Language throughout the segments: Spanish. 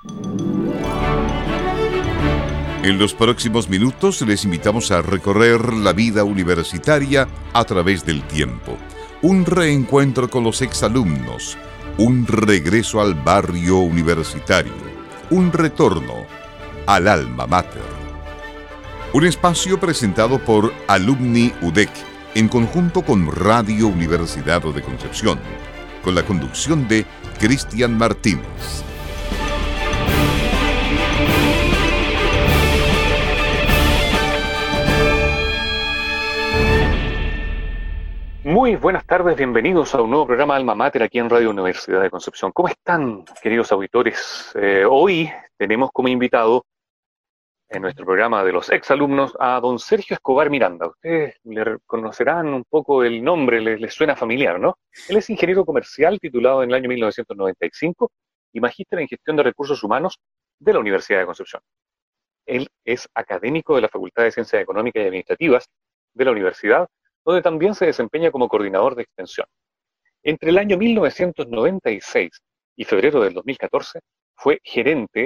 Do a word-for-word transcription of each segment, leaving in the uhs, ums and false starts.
En los próximos minutos les invitamos a recorrer la vida universitaria a través del tiempo. Un reencuentro con los exalumnos, un regreso al barrio universitario, un retorno al alma mater. Un espacio presentado por Alumni U D E C en conjunto con Radio Universidad de Concepción, con la conducción de Cristian Martínez. Muy buenas tardes, bienvenidos a un nuevo programa Alma Mater aquí en Radio Universidad de Concepción. ¿Cómo están, queridos auditores? Eh, hoy tenemos como invitado en nuestro programa de los exalumnos a don Sergio Escobar Miranda. Ustedes le conocerán un poco el nombre, les, les suena familiar, ¿no? Él es ingeniero comercial titulado en el año mil novecientos noventa y cinco y magíster en gestión de recursos humanos de la Universidad de Concepción. Él es académico de la Facultad de Ciencias Económicas y Administrativas de la universidad, donde también se desempeña como coordinador de extensión. Entre el año mil novecientos noventa y seis y febrero del dos mil catorce, fue gerente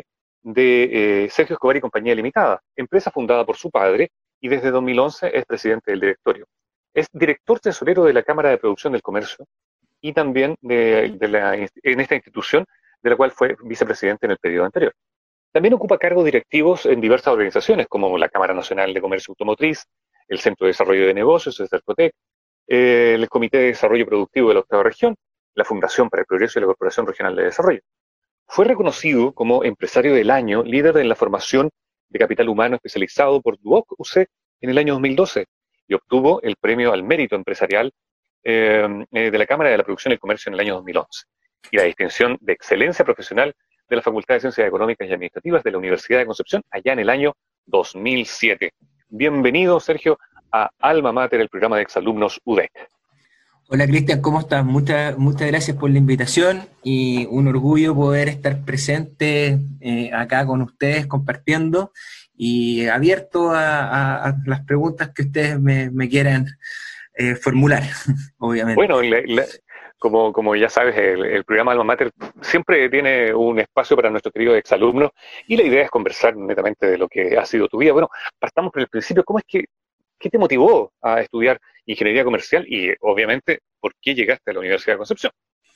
de eh, Sergio Escobar y Compañía Limitada, empresa fundada por su padre, y desde dos mil once es presidente del directorio. Es director tesorero de la Cámara de Producción del Comercio y también de, de la, en esta institución, de la cual fue vicepresidente en el periodo anterior. También ocupa cargos directivos en diversas organizaciones, como la Cámara Nacional de Comercio Automotriz, el Centro de Desarrollo de Negocios, el CERCOTEC, eh, el Comité de Desarrollo Productivo de la Octava Región, la Fundación para el Progreso y la Corporación Regional de Desarrollo. Fue reconocido como empresario del año, líder en la formación de capital humano especializado por Duoc U C en el año dos mil doce y obtuvo el premio al mérito empresarial eh, de la Cámara de la Producción y el Comercio en el año dos mil once y la distinción de excelencia profesional de la Facultad de Ciencias Económicas y Administrativas de la Universidad de Concepción allá en el año dos mil siete. Bienvenido, Sergio, a Alma Mater, el programa de exalumnos U D E C. Hola, Cristian, ¿cómo estás? Muchas, muchas gracias por la invitación y un orgullo poder estar presente eh, acá con ustedes compartiendo y abierto a, a, a las preguntas que ustedes me, me quieran eh, formular, obviamente. Bueno, la, la, como, como ya sabes, el, el programa Alma Mater siempre tiene un espacio para nuestros queridos exalumnos y la idea es conversar netamente de lo que ha sido tu vida. Bueno, partamos por el principio. ¿Cómo es que, qué te motivó a estudiar ingeniería comercial y, obviamente, por qué llegaste a la Universidad de Concepción?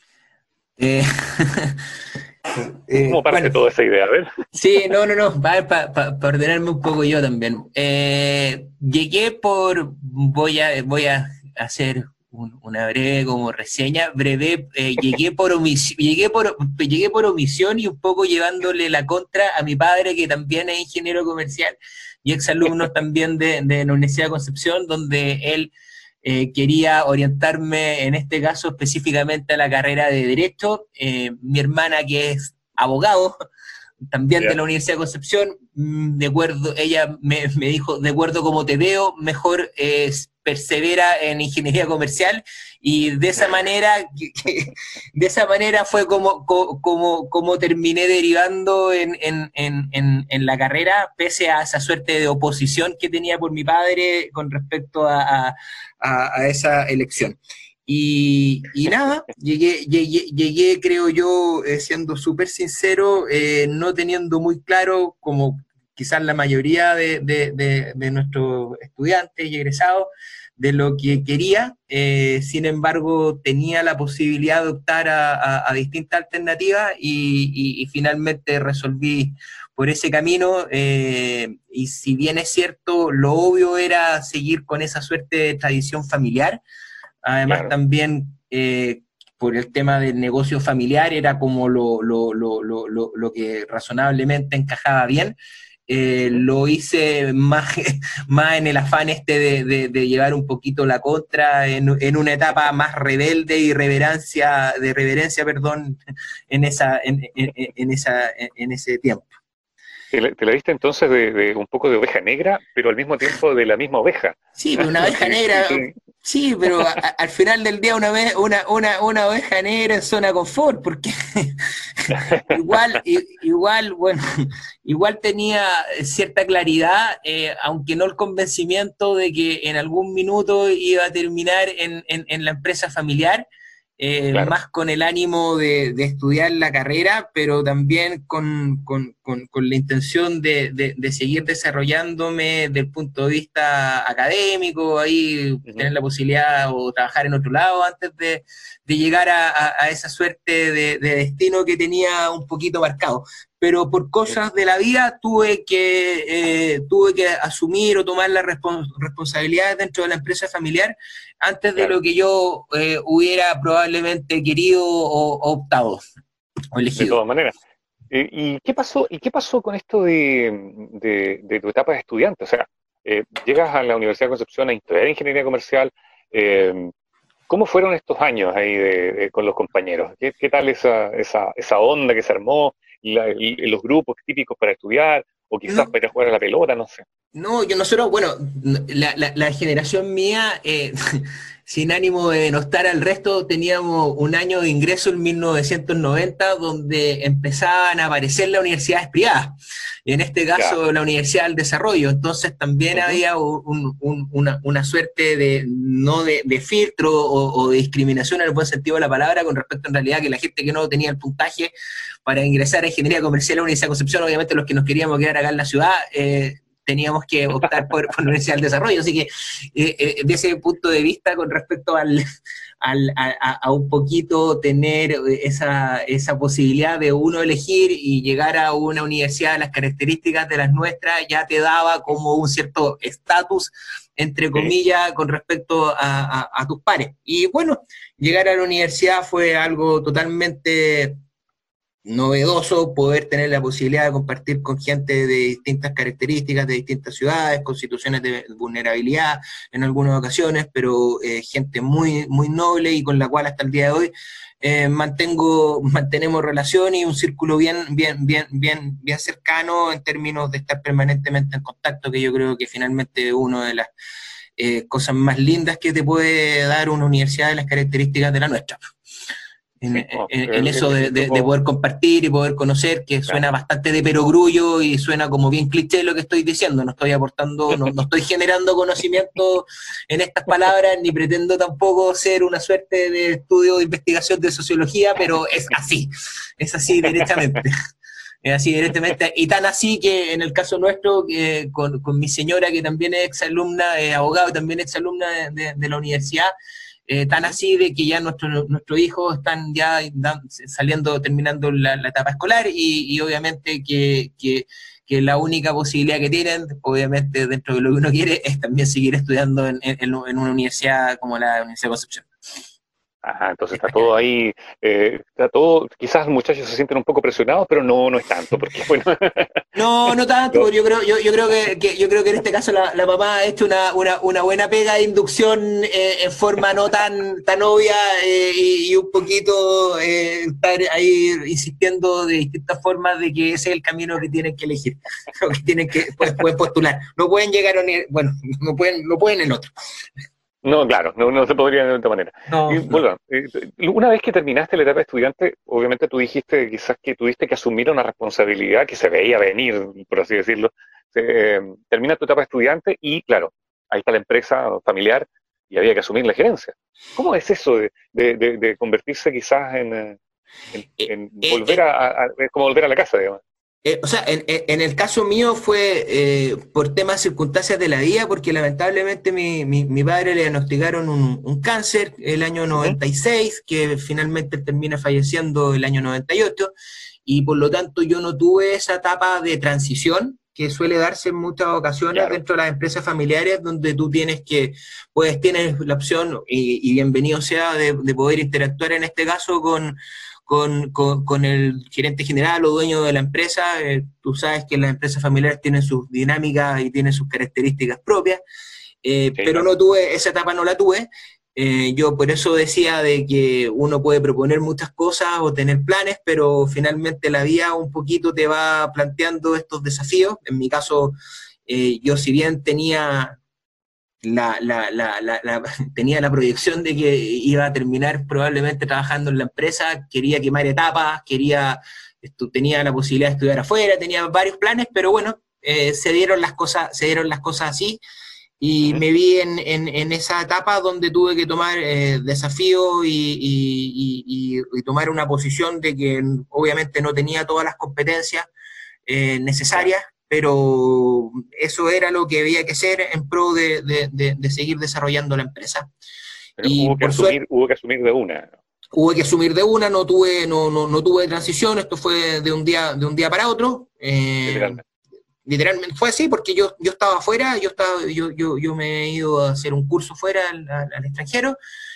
Eh, eh, ¿Cómo parte bueno, toda esa idea? A ver. Sí, no, no, no, para pa, pa, pa ordenarme un poco yo también. Eh, llegué por, voy a, voy a hacer un, una breve como reseña, breve, eh, llegué, por omisión, llegué, por, llegué por omisión y un poco llevándole la contra a mi padre, que también es ingeniero comercial y exalumno también de, de la Universidad de Concepción, donde él eh, quería orientarme, en este caso específicamente a la carrera de Derecho. Eh, mi hermana, que es abogado, también yeah. de la Universidad de Concepción, de acuerdo, ella me, me dijo, de acuerdo como te veo, mejor eh, persevera en ingeniería comercial, y de esa manera, de esa manera fue como, como, como terminé derivando en, en, en, en la carrera, pese a esa suerte de oposición que tenía por mi padre con respecto a, a, a esa elección. Y, y nada, llegué, llegué, llegué, creo yo, eh, siendo súper sincero, eh, no teniendo muy claro, como quizás la mayoría de, de, de, de nuestros estudiantes y egresados, de lo que quería. Eh, sin embargo, tenía la posibilidad de optar a, a, a distintas alternativas y, y, y finalmente resolví por ese camino, eh, y si bien es cierto, lo obvio era seguir con esa suerte de tradición familiar. Además, claro, también eh, por el tema del negocio familiar era como lo, lo, lo, lo, lo, lo que razonablemente encajaba bien. Eh, lo hice más, más en el afán este de, de, de llevar un poquito la contra, en, en una etapa más rebelde y reverencia, de reverencia, perdón, en, esa, en, en, en, esa, en ese tiempo. Te la, te la diste entonces de, de un poco de oveja negra, pero al mismo tiempo de la misma oveja. Sí, pero una oveja negra, sí, pero a, a, al final del día una, una, una, una oveja negra en zona confort, porque igual, igual, bueno, igual tenía cierta claridad, eh, aunque no el convencimiento de que en algún minuto iba a terminar en, en, en la empresa familiar. eh, claro. más con el ánimo de, de estudiar la carrera, pero también con, con, con, con la intención de, de, de seguir desarrollándome desde el punto de vista académico, ahí Uh-huh. tener la posibilidad o trabajar en otro lado antes de, de llegar a, a, a esa suerte de, de destino que tenía un poquito marcado. Pero por cosas de la vida tuve que, eh, tuve que asumir o tomar las respons responsabilidades dentro de la empresa familiar antes de Claro. lo que yo eh, hubiera probablemente querido o, o optado o elegido. De todas maneras. Eh, ¿Y qué pasó, y qué pasó con esto de, de, de tu etapa de estudiante? O sea, eh, llegas a la Universidad de Concepción a estudiar ingeniería comercial. Eh, ¿Cómo fueron estos años ahí de, de, con los compañeros? ¿Qué, qué tal esa, esa, esa onda que se armó? La, y, y los grupos típicos para estudiar, o quizás No. para ir a jugar a la pelota, no sé. No, yo nosotros, bueno, la, la, la generación mía, eh, sin ánimo de denostar al resto, teníamos un año de ingreso en mil novecientos noventa donde empezaban a aparecer las universidades privadas, y en este caso ya. La Universidad del Desarrollo. Entonces también uh-huh. había un, un, una, una suerte de, no de, de filtro o, o de discriminación en el buen sentido de la palabra, con respecto en realidad que la gente que no tenía el puntaje para ingresar a Ingeniería Comercial a la Universidad de Concepción, obviamente los que nos queríamos quedar acá en la ciudad, eh, teníamos que optar por, por la Universidad del Desarrollo. Así que eh, eh, desde ese punto de vista, con respecto al, al, a, a un poquito tener esa, esa posibilidad de uno elegir y llegar a una universidad de las características de las nuestras, ya te daba como un cierto estatus, entre comillas, sí. con respecto a, a, a tus pares. Y bueno, llegar a la universidad fue algo totalmente novedoso, poder tener la posibilidad de compartir con gente de distintas características, de distintas ciudades, con situaciones de vulnerabilidad en algunas ocasiones, pero eh, gente muy, muy noble y con la cual hasta el día de hoy eh, mantengo, mantenemos relación y un círculo bien, bien, bien, bien, bien cercano en términos de estar permanentemente en contacto, que yo creo que finalmente es una de las eh, cosas más lindas que te puede dar una universidad de las características de la nuestra. En, sí, oh, en, en eso de, de, de poder compartir y poder conocer, que suena claro. bastante de perogrullo y suena como bien cliché lo que estoy diciendo. No estoy aportando, no, no estoy generando conocimiento en estas palabras, ni pretendo tampoco ser una suerte de estudio de investigación de sociología, pero es así, es así directamente. Es así directamente, y tan así que en el caso nuestro, eh, con, con mi señora, que también es exalumna, es abogado, también es exalumna de, de, de la universidad, Eh, tan así de que ya nuestros nuestro hijos están ya saliendo, terminando la, la etapa escolar y, y obviamente que, que, que la única posibilidad que tienen, obviamente dentro de lo que uno quiere, es también seguir estudiando en, en, en una universidad como la Universidad de Concepción. Ajá, entonces está todo ahí, eh, está todo, quizás los muchachos se sienten un poco presionados, pero no, no es tanto, porque bueno. No, no tanto, no. yo creo, yo, yo creo que, que yo creo que en este caso la, la mamá ha hecho una, una, una buena pega de inducción eh, en forma no tan, tan obvia eh, y, y un poquito eh, estar ahí insistiendo de distintas formas de que ese es el camino que tienen que elegir, que tienen que pues, pueden postular, no pueden llegar a un, bueno, no pueden, no pueden en otro. No, claro, no, no se podría de otra manera. No, y, bueno, no. Una vez que terminaste la etapa de estudiante, obviamente tú dijiste quizás que tuviste que asumir una responsabilidad que se veía venir, por así decirlo. Eh, termina tu etapa de estudiante y, claro, ahí está la empresa familiar y había que asumir la gerencia. ¿Cómo es eso de, de, de, de convertirse quizás en, en, en eh, volver eh, a, a, a, como volver a la casa, digamos? Eh, o sea, en, en el caso mío fue eh, por temas, circunstancias de la vida, porque lamentablemente mi, mi, mi padre le diagnosticaron un, un cáncer el año noventa y seis, que finalmente termina falleciendo el año noventa y ocho, y por lo tanto yo no tuve esa etapa de transición que suele darse en muchas ocasiones claro. dentro de las empresas familiares, donde tú tienes que, pues tienes la opción, y, y bienvenido sea, de, de poder interactuar en este caso con... Con, con, con el gerente general o dueño de la empresa. Eh, tú sabes que las empresas familiares tienen sus dinámicas y tienen sus características propias, eh, sí, pero no tuve, esa etapa no la tuve. Eh, yo por eso decía de que uno puede proponer muchas cosas o tener planes, pero finalmente la vida un poquito te va planteando estos desafíos. En mi caso, eh, yo si bien tenía... La, la, la, la, la, tenía la proyección de que iba a terminar probablemente trabajando en la empresa, quería quemar etapas, quería, estu, tenía la posibilidad de estudiar afuera, tenía varios planes, pero bueno, eh, se dieron las cosas, se dieron las cosas así, y Ujú. me vi en, en, en esa etapa donde tuve que tomar eh, desafíos y, y, y, y tomar una posición de que obviamente no tenía todas las competencias eh, Claro. necesarias, pero eso era lo que había que hacer en pro de, de, de, de seguir desarrollando la empresa. Pero Y hubo que por suerte asumir, hubo que asumir de una. hubo que asumir de una, no tuve, no, no, no tuve transición, esto fue de un día, de un día para otro. Eh, Literalmente. literalmente fue así porque yo, yo estaba afuera, yo, estaba, yo, yo, yo me he ido a hacer un curso fuera al, al, al extranjero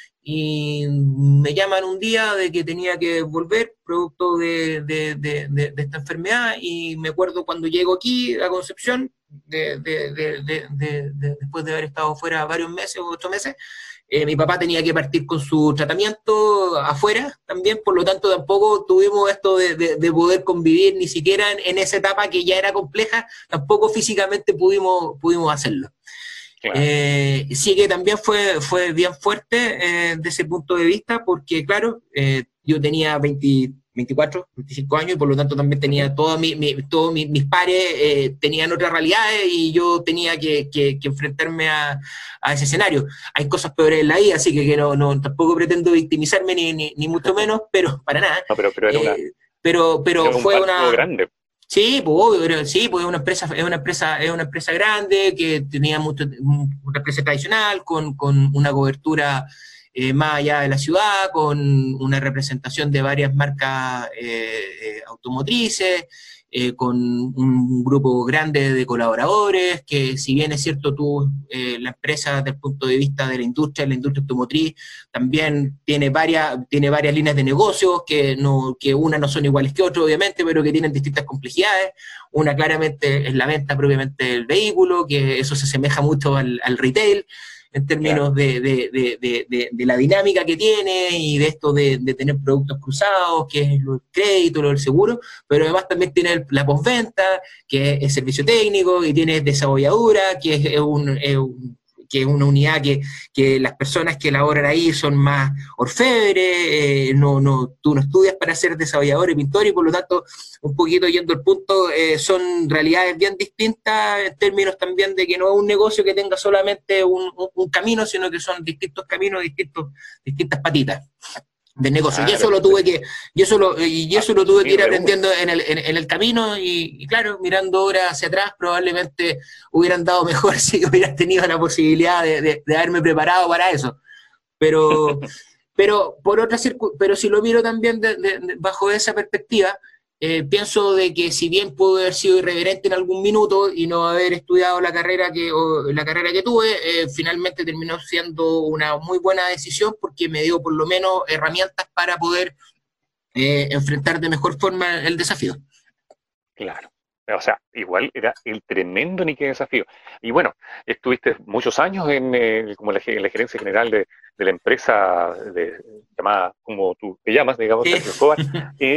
y me llaman un día de que tenía que volver producto de, de, de, de, de esta enfermedad y me acuerdo cuando llego aquí a Concepción, de, de, de, de, de, de, después de haber estado fuera varios meses o ocho meses, eh, mi papá tenía que partir con su tratamiento afuera también, por lo tanto tampoco tuvimos esto de, de, de poder convivir ni siquiera en, en esa etapa que ya era compleja, tampoco físicamente pudimos, pudimos hacerlo. Claro. Eh, sí que también fue, fue bien fuerte eh, desde ese punto de vista, porque claro, eh, yo tenía veinte, veinticuatro, veinticinco años y por lo tanto también Ujú. tenía todos mi, mi, todo mi, mis pares eh, tenían otras realidades y yo tenía que, que, que enfrentarme a, a, ese escenario. Hay cosas peores en la vida, así que, que no, no, tampoco pretendo victimizarme ni, ni, ni mucho menos, pero para nada. No, pero, pero era una, Eh, pero, pero era un fue paso una, grande. sí, pues obvio, pero sí, pues es una empresa, es una empresa, es una empresa grande que tenía mucho, una empresa tradicional con, con una cobertura eh, más allá de la ciudad, con una representación de varias marcas eh, eh, automotrices, eh, con un grupo grande de colaboradores, que si bien es cierto tú, eh, la empresa desde el punto de vista de la industria, la industria automotriz, también tiene varias, tiene varias líneas de negocios, que, no, que unas no son iguales que otras, obviamente, pero que tienen distintas complejidades. Una claramente es la venta propiamente del vehículo, que eso se asemeja mucho al, al retail, en términos Claro. de, de, de, de, de, de la dinámica que tiene y de esto de, de tener productos cruzados, que es el crédito, lo del seguro, pero además también tiene la postventa, que es el servicio técnico, y tiene desarrolladura, que es un, es un que es una unidad que, que las personas que laboran ahí son más orfebres, eh, no, no, tú no estudias para ser desarrollador y pintor y por lo tanto, un poquito yendo al punto, eh, son realidades bien distintas en términos también de que no es un negocio que tenga solamente un, un, un camino, sino que son distintos caminos, distintos, distintas patitas de negocio. Y Claro, eso lo entonces, tuve que, y eso lo, y eso lo tuve que asumir ir de una. aprendiendo en el, en, en el camino, y, y claro, mirando ahora hacia atrás, probablemente hubieran dado mejor si hubieran tenido la posibilidad de, de, de haberme preparado para eso. Pero, pero por otra circu pero si lo miro también de, de, de, bajo esa perspectiva, eh, pienso de que si bien pude haber sido irreverente en algún minuto y no haber estudiado la carrera que, o, la carrera que tuve, eh, finalmente terminó siendo una muy buena decisión porque me dio por lo menos herramientas para poder eh, enfrentar de mejor forma el desafío. Claro. O sea, igual era el tremendo ni qué desafío. Y bueno, estuviste muchos años en, eh, como la, en la gerencia general de, de la empresa de, llamada, como tú te llamas, digamos, Sí. Sergio Escobar. y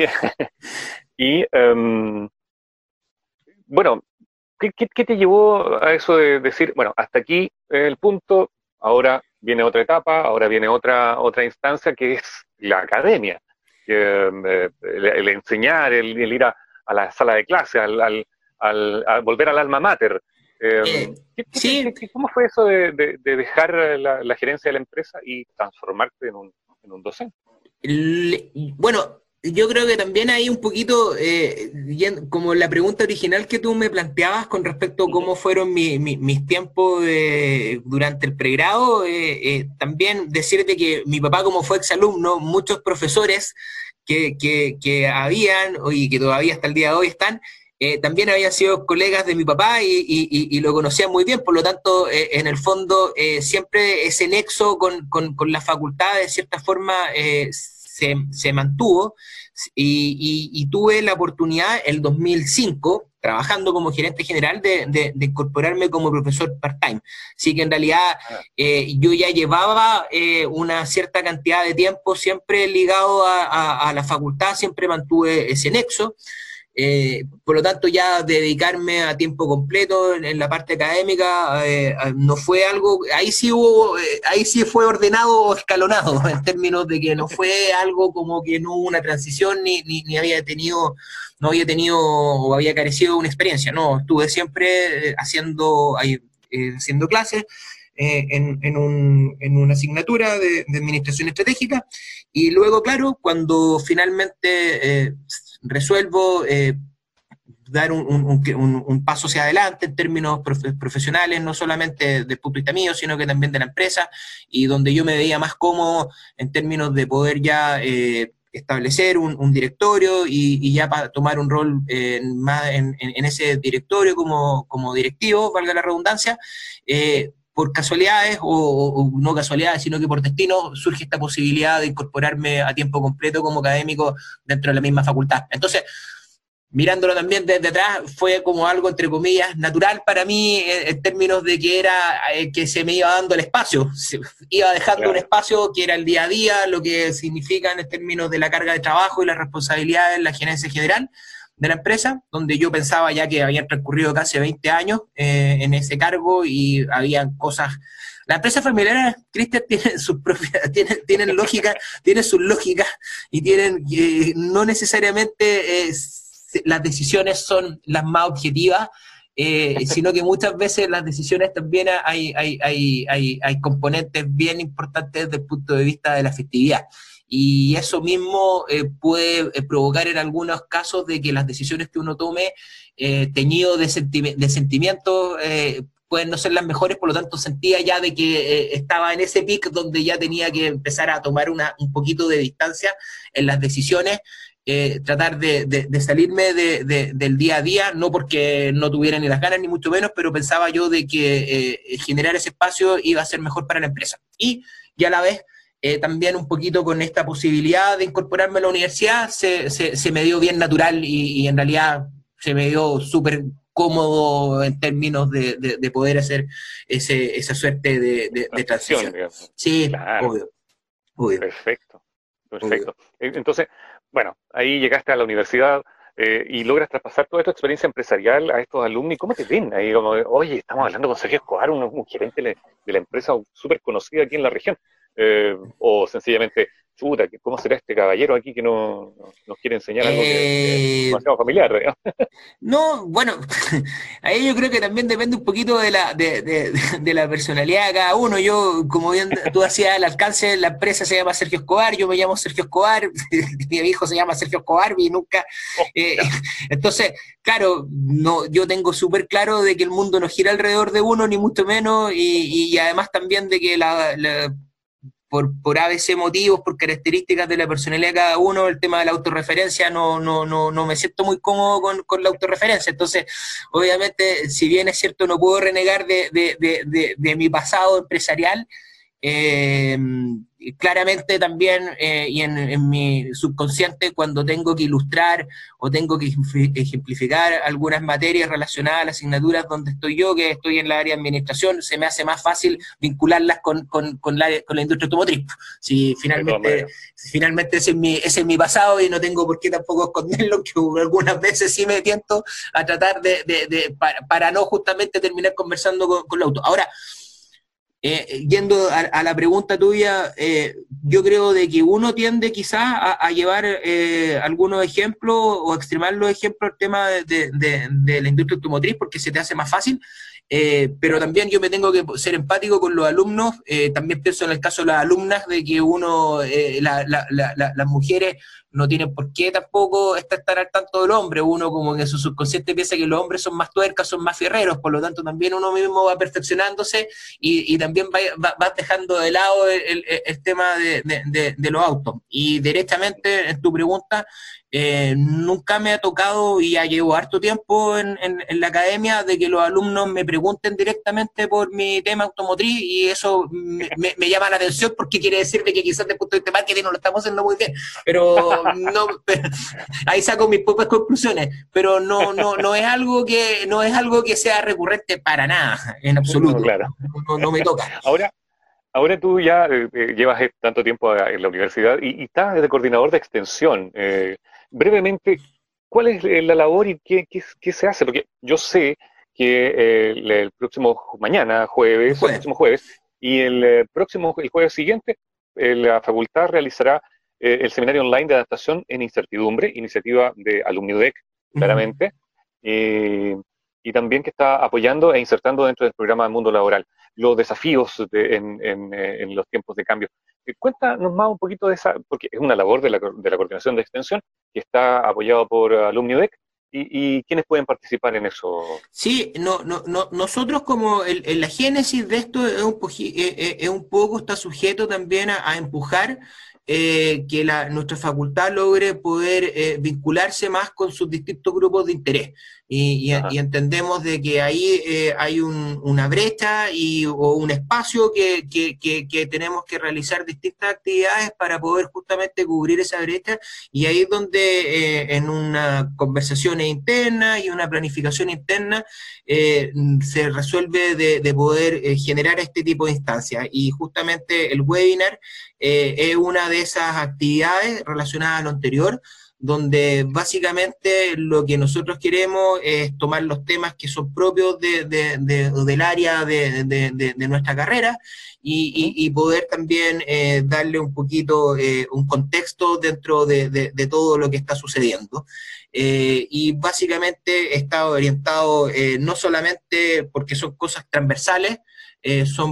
y um, bueno, ¿qué, qué, ¿qué te llevó a eso de decir, bueno, hasta aquí el punto, ahora viene otra etapa, ahora viene otra, otra instancia que es la academia? Eh, el, el enseñar, el, el ir a a la sala de clase, al, al, al a volver al alma mater. Eh, eh, ¿qué, qué, sí. qué, ¿Cómo fue eso de, de, de dejar la, la gerencia de la empresa y transformarte en un, en un docente? Le, bueno, yo creo que también hay un poquito, eh, como la pregunta original que tú me planteabas con respecto a cómo fueron mi, mi, mis tiempos de, durante el pregrado, eh, eh, también decirte que mi papá, como fue exalumno, muchos profesores que, que, que habían y que todavía hasta el día de hoy están, eh, también habían sido colegas de mi papá y, y, y lo conocían muy bien, por lo tanto, eh, en el fondo, eh, siempre ese nexo con, con, con la facultad, de cierta forma, eh, se, se mantuvo, y, y, y tuve la oportunidad, el dos mil cinco, trabajando como gerente general, de, de, de incorporarme como profesor part-time. Así que en realidad eh, yo ya llevaba eh, una cierta cantidad de tiempo siempre ligado a, a, a la facultad, siempre mantuve ese nexo. Eh, por lo tanto, ya dedicarme a tiempo completo en, en la parte académica eh, no fue algo, ahí sí hubo, eh, ahí sí fue ordenado o escalonado, en términos de que no fue algo como que no hubo una transición ni, ni, ni había tenido, no había tenido o había carecido de una experiencia, no, estuve siempre haciendo, ahí, eh, haciendo clases eh, en, en, un, en una asignatura de, de administración estratégica, y luego, claro, cuando finalmente eh, resuelvo eh, dar un, un, un, un paso hacia adelante en términos prof, profesionales, no solamente desde el punto de vista mío, sino que también de la empresa, y donde yo me veía más cómodo en términos de poder ya eh, establecer un, un directorio y, y ya para tomar un rol eh, más en, en, en ese directorio como, como directivo, valga la redundancia, eh, por casualidades, o, o no casualidades, sino que por destino, surge esta posibilidad de incorporarme a tiempo completo como académico dentro de la misma facultad. Entonces, mirándolo también desde atrás, fue como algo, entre comillas, natural para mí, en, en términos de que era eh, que se me iba dando el espacio, se iba dejando claro. un espacio que era el día a día, lo que significa en términos de la carga de trabajo y las responsabilidades en la gerencia general de la empresa, donde yo pensaba ya que habían transcurrido casi veinte años eh, en ese cargo y habían cosas. La empresa familiar, Cristian, tiene sus propias, tienen, tienen lógica, tienen sus lógicas y tienen, eh, no necesariamente eh, las decisiones son las más objetivas, eh, sino que muchas veces las decisiones también hay, hay, hay, hay, hay componentes bien importantes desde el punto de vista de la efectividad. Y eso mismo eh, puede eh, provocar en algunos casos de que las decisiones que uno tome, eh, teñido de, senti de sentimientos, eh, pueden no ser las mejores, por lo tanto sentía ya de que eh, estaba en ese pic donde ya tenía que empezar a tomar una, un poquito de distancia en las decisiones, eh, tratar de, de, de salirme de, de, del día a día, no porque no tuviera ni las ganas ni mucho menos, pero pensaba yo de que eh, generar ese espacio iba a ser mejor para la empresa. Y, y a la vez, Eh, también un poquito con esta posibilidad de incorporarme a la universidad, se, se, se me dio bien natural y, y en realidad se me dio súper cómodo en términos de, de, de poder hacer ese, esa suerte de, de, de transición. Digamos. Sí, claro. obvio, obvio. Perfecto, perfecto. Obvio. Entonces, bueno, ahí llegaste a la universidad eh, y logras traspasar toda tu experiencia empresarial a estos alumnos. ¿Cómo te ven? Ahí como, oye, estamos hablando con Sergio Escobar, un, un gerente de la empresa súper conocida aquí en la región. Eh, o sencillamente, chuta, ¿cómo será este caballero aquí que no, no, nos quiere enseñar algo que, que es demasiado familiar? ¿Digamos? No, bueno, ahí yo creo que también depende un poquito de la, de, de, de la personalidad de cada uno. Yo, como bien tú hacías el alcance, la empresa se llama Sergio Escobar, yo me llamo Sergio Escobar, mi hijo se llama Sergio Escobar y nunca... Eh, entonces, claro, no, yo tengo súper claro de que el mundo no gira alrededor de uno, ni mucho menos, y, y además también de que la... la Por, por A B C motivos, por características de la personalidad de cada uno, el tema de la autorreferencia, no, no, no, no me siento muy cómodo con, con la autorreferencia. Entonces, obviamente, si bien es cierto, no puedo renegar de, de, de, de, de mi pasado empresarial, eh, claramente también, eh, y en, en mi subconsciente, cuando tengo que ilustrar o tengo que ejemplificar algunas materias relacionadas a las asignaturas donde estoy yo, que estoy en la área de administración, se me hace más fácil vincularlas con, con, con, la, con la industria automotriz. Si finalmente, si finalmente ese, es mi, ese es mi pasado y no tengo por qué tampoco esconderlo, que algunas veces sí me tiento a tratar de, de, de para, para no justamente terminar conversando con, con el auto. Ahora, Eh, yendo a, a la pregunta tuya, eh, yo creo de que uno tiende quizás a, a llevar eh, algunos ejemplos o a extremar los ejemplos al tema de, de, de, de la industria automotriz porque se te hace más fácil, eh, pero también yo me tengo que ser empático con los alumnos, eh, también pienso en el caso de las alumnas de que uno, eh, la, la, la, la, las mujeres no tienen por qué tampoco estar tan al tanto del hombre, uno como que su subconsciente piensa que los hombres son más tuercas, son más fierreros, por lo tanto también uno mismo va perfeccionándose y, y también va, va, va dejando de lado el, el, el tema de, de, de, de los autos. Y directamente en tu pregunta, eh, nunca me ha tocado, y ya llevo harto tiempo en, en, en la academia, de que los alumnos me pregunten directamente por mi tema automotriz, y eso me, me, me llama la atención porque quiere decir de que quizás desde el punto de vista de marketing no lo estamos haciendo muy bien, pero no, pero, ahí saco mis propias conclusiones, pero no, no, no es algo que, no es algo que sea recurrente para nada, en absoluto. No, claro. no, no, no me toca. Ahora, ahora tú ya eh, llevas tanto tiempo en la universidad y, y estás de coordinador de extensión. Eh, brevemente, ¿cuál es la labor y qué, qué, qué se hace? Porque yo sé que eh, el, el próximo mañana, jueves, el, jueves. el próximo jueves, y el eh, próximo el jueves siguiente, eh, la facultad realizará eh, el seminario online de adaptación en incertidumbre, iniciativa de Alumni U D E C, claramente. Uh-huh. eh, y también que está apoyando e insertando dentro del programa del mundo laboral los desafíos de, en, en, en los tiempos de cambio. Cuéntanos más un poquito de esa, porque es una labor de la, de la coordinación de extensión que está apoyado por Alumni U D E C, y, y quiénes pueden participar en eso. Sí, no, no, no, nosotros como el, el, la génesis de esto es un, es un poco, está sujeto también a, a empujar eh, que la, nuestra facultad logre poder eh, vincularse más con sus distintos grupos de interés. Y, y, y entendemos de que ahí eh, hay un, una brecha y, o un espacio que, que, que, que tenemos que realizar distintas actividades para poder justamente cubrir esa brecha, y ahí es donde eh, en una conversación interna y una planificación interna eh, se resuelve de, de poder eh, generar este tipo de instancias, y justamente el webinar eh, es una de esas actividades relacionadas a lo anterior, donde básicamente lo que nosotros queremos es tomar los temas que son propios de, de, de, del área de, de, de, de nuestra carrera y, y, y poder también eh, darle un poquito eh, un contexto dentro de, de, de todo lo que está sucediendo. Eh, y básicamente está orientado eh, no solamente porque son cosas transversales, Eh, son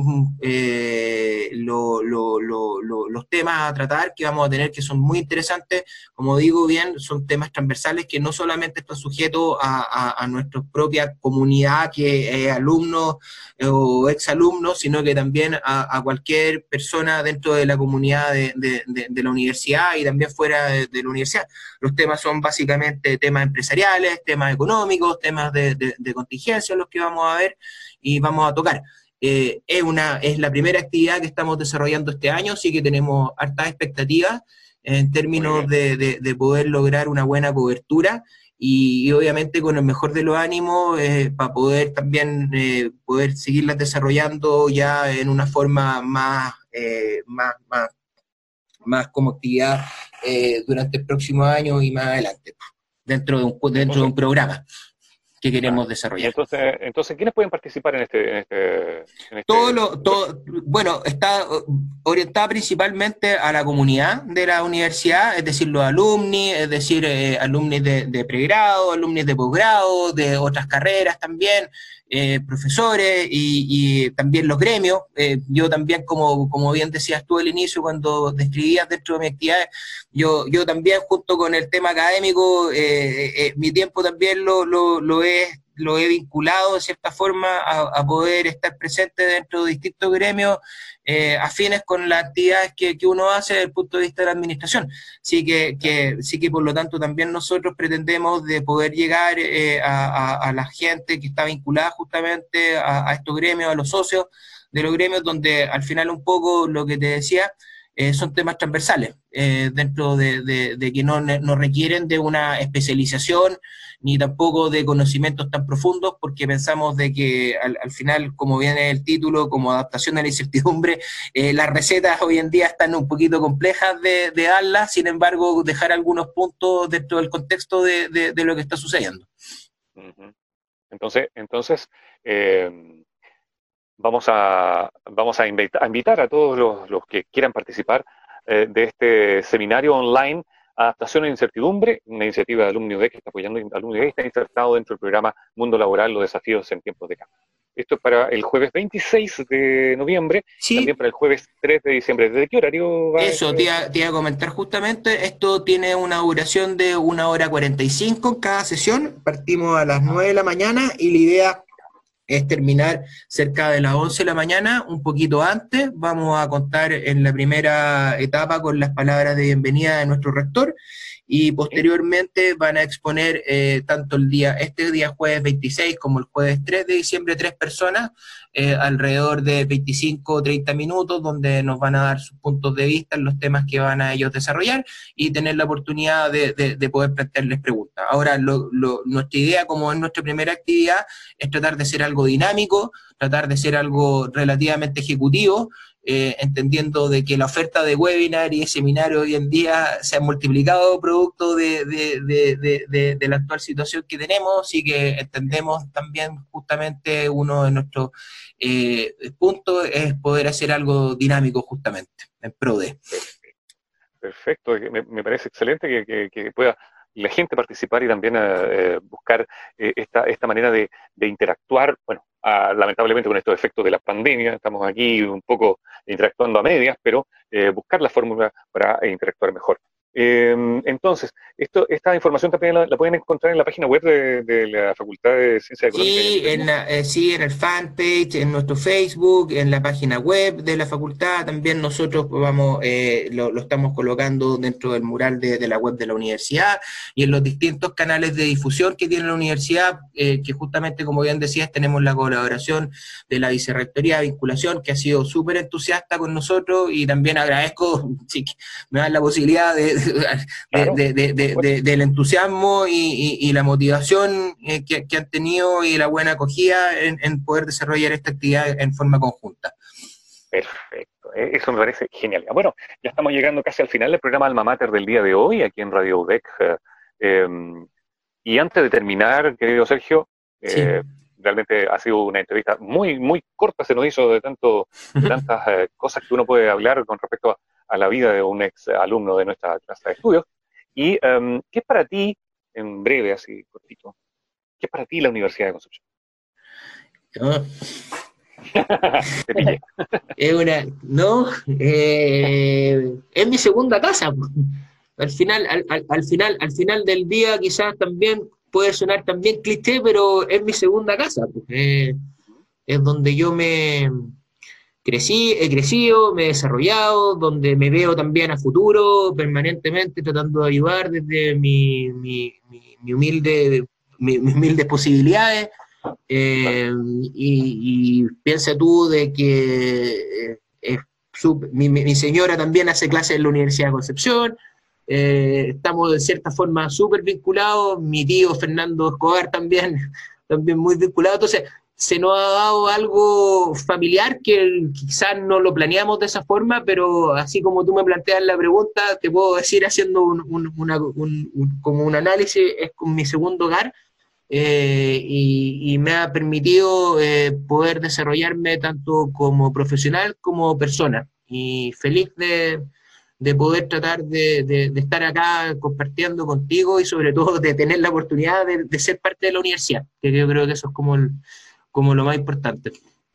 eh, lo, lo, lo, lo, los temas a tratar que vamos a tener, que son muy interesantes, como digo bien, son temas transversales que no solamente están sujetos a, a, a nuestra propia comunidad, que es alumnos eh, o exalumnos, sino que también a, a cualquier persona dentro de la comunidad de, de, de, de la universidad y también fuera de, de la universidad. Los temas son básicamente temas empresariales, temas económicos, temas de, de, de contingencia, los que vamos a ver y vamos a tocar. Eh, es, una, es la primera actividad que estamos desarrollando este año, así que tenemos hartas expectativas en términos de, de, de poder lograr una buena cobertura y, y obviamente con el mejor de los ánimos eh, para poder también eh, poder seguirlas desarrollando ya en una forma más, eh, más, más, más como actividad eh, durante el próximo año y más adelante, dentro de un, dentro de un programa que queremos ah, desarrollar. Entonces, entonces, ¿quiénes pueden participar en este? En este, en este... Todo lo, todo, bueno, está orientada principalmente a la comunidad de la universidad, es decir, los alumni, es decir, eh, alumni de, de pregrado, alumni de posgrado, de otras carreras también, eh, profesores y, y también los gremios. Eh, yo también, como, como bien decías tú al inicio, cuando describías dentro de mi actividad, yo, yo también junto con el tema académico, eh, eh, mi tiempo también lo, lo, lo he lo he vinculado de cierta forma a, a poder estar presente dentro de distintos gremios eh, afines con las actividades que, que uno hace desde el punto de vista de la administración. Sí que, que, sí que por lo tanto también nosotros pretendemos de poder llegar eh, a, a, a la gente que está vinculada justamente a, a estos gremios, a los socios de los gremios, donde al final un poco lo que te decía, Eh, son temas transversales, eh, dentro de, de, de que no, no requieren de una especialización ni tampoco de conocimientos tan profundos, porque pensamos de que al, al final, como viene el título, como adaptación a la incertidumbre, eh, las recetas hoy en día están un poquito complejas de, de darlas, sin embargo, dejar algunos puntos dentro del contexto de, de, de lo que está sucediendo. Entonces, entonces eh... Vamos a, vamos a, invita, a invitar a todos los, los que quieran participar eh, de este seminario online, Adaptación a la Incertidumbre, una iniciativa de Alumni U D E C que está apoyando a Alumni U D E C, está insertado dentro del programa Mundo Laboral, los desafíos en tiempos de cambio. Esto es para el jueves veintiséis de noviembre, sí. También para el jueves tres de diciembre. ¿Desde qué horario va? Eso, te iba, te iba a comentar justamente, esto tiene una duración de una hora cuarenta y cinco en cada sesión, partimos a las nueve de la mañana y la idea es terminar cerca de las once de la mañana, un poquito antes. Vamos a contar en la primera etapa con las palabras de bienvenida de nuestro rector y posteriormente van a exponer eh, tanto el día, este día jueves veintiséis como el jueves tres de diciembre, tres personas, eh, alrededor de veinticinco o treinta minutos, donde nos van a dar sus puntos de vista en los temas que van a ellos desarrollar y tener la oportunidad de, de, de poder plantearles preguntas. Ahora, lo, lo, nuestra idea, como es nuestra primera actividad, es tratar de ser algo dinámico, tratar de ser algo relativamente ejecutivo, Eh, entendiendo de que la oferta de webinar y de seminario hoy en día se ha multiplicado producto de, de, de, de, de, de la actual situación que tenemos, y que entendemos también justamente uno de nuestros eh, puntos es poder hacer algo dinámico justamente, en pro de. Perfecto, me, me parece excelente que, que, que pueda la gente participar y también eh, buscar eh, esta, esta manera de, de interactuar, bueno, a, lamentablemente con estos efectos de la pandemia, estamos aquí un poco interactuando a medias, pero eh, buscar la fórmula para eh, interactuar mejor. Eh, entonces, esto, esta información también la, la pueden encontrar en la página web de, de la Facultad de Ciencias Económicas. Sí, en la, eh, sí, en el fanpage, en nuestro Facebook, en la página web de la facultad. También nosotros vamos, eh, lo, lo estamos colocando dentro del mural de, de la web de la universidad y en los distintos canales de difusión que tiene la universidad, eh, que justamente, como bien decías, tenemos la colaboración de la Vicerrectoría de Vinculación, que ha sido súper entusiasta con nosotros, y también agradezco sí, que me dan la posibilidad de De, de, de, de, de, del entusiasmo y, y, y la motivación eh, que, que han tenido y la buena acogida en, en poder desarrollar esta actividad en forma conjunta. Perfecto, eso me parece genial. Bueno, ya estamos llegando casi al final del programa Alma Mater del día de hoy, aquí en Radio U D E C. Eh, eh, y antes de terminar, querido Sergio, eh, sí. realmente ha sido una entrevista muy, muy corta, se nos hizo de, tanto, de tantas eh, cosas que uno puede hablar con respecto a a la vida de un ex alumno de nuestra clase de estudios. Y, um, ¿qué es para ti, en breve, así cortito, qué es para ti la Universidad de Concepción? Oh. Te pillé. Es una, no, eh, es mi segunda casa. Al final, al, al, al final, al final del día, quizás también puede sonar también cliché, pero es mi segunda casa. Eh, es donde yo me crecí, he crecido, me he desarrollado, donde me veo también a futuro, permanentemente tratando de ayudar desde mi, mi, mi, mi humilde, mi, mis humildes posibilidades. Eh, y, y piensa tú de que eh, sub, mi, mi señora también hace clases en la Universidad de Concepción, eh, estamos de cierta forma súper vinculados, mi tío Fernando Escobar también, también muy vinculado, entonces se nos ha dado algo familiar que quizás no lo planeamos de esa forma, pero así como tú me planteas la pregunta, te puedo decir haciendo un, un, una, un, un, como un análisis, es con mi segundo hogar, eh, y, y me ha permitido eh, poder desarrollarme tanto como profesional como persona, y feliz de, de poder tratar de, de, de estar acá compartiendo contigo y sobre todo de tener la oportunidad de, de ser parte de la universidad, que yo creo que eso es como el como lo más importante.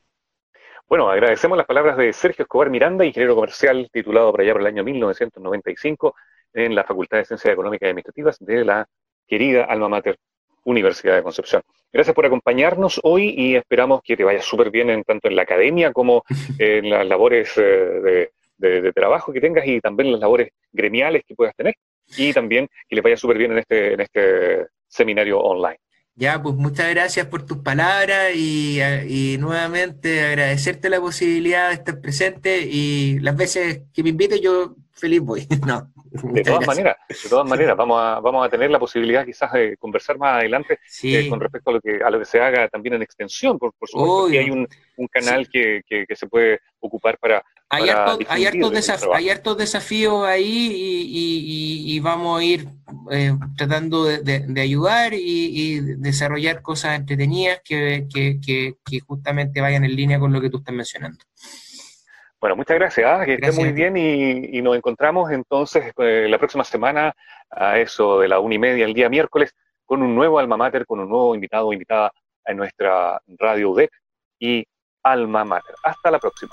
Bueno, agradecemos las palabras de Sergio Escobar Miranda, ingeniero comercial titulado por allá por el año mil novecientos noventa y cinco en la Facultad de Ciencias Económicas y Administrativas de la querida Alma Mater Universidad de Concepción. Gracias por acompañarnos hoy y esperamos que te vaya súper bien en, tanto en la academia como en las labores eh, de, de, de trabajo que tengas y también en las labores gremiales que puedas tener, y también que les vaya súper bien en este, en este seminario online. Ya, pues muchas gracias por tus palabras y, y nuevamente agradecerte la posibilidad de estar presente, y las veces que me invites yo feliz voy. No, de todas gracias. maneras, de todas maneras, vamos a, vamos a tener la posibilidad quizás de conversar más adelante sí. eh, con respecto a lo que a lo que se haga también en extensión, por, por supuesto que hay un, un canal sí. que, que, que se puede ocupar para Hay, harto, hay, hartos desaf- hay hartos desafíos ahí y, y, y vamos a ir eh, tratando de, de, de ayudar y, y desarrollar cosas entretenidas que, que, que, que justamente vayan en línea con lo que tú estás mencionando. Bueno, muchas gracias, ¿eh? que gracias. esté muy bien y, y nos encontramos entonces eh, la próxima semana a eso de la una y media el día miércoles con un nuevo Alma Mater, con un nuevo invitado o invitada en nuestra Radio U D E C y Alma Mater. Hasta la próxima.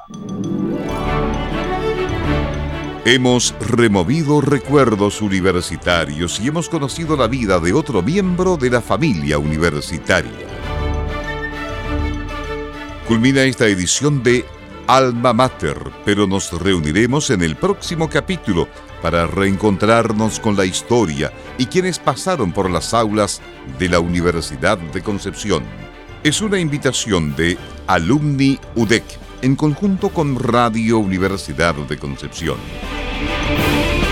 Hemos removido recuerdos universitarios y hemos conocido la vida de otro miembro de la familia universitaria. Culmina esta edición de Alma Mater, pero nos reuniremos en el próximo capítulo para reencontrarnos con la historia y quienes pasaron por las aulas de la Universidad de Concepción. Es una invitación de Alumni U D E C en conjunto con Radio Universidad de Concepción.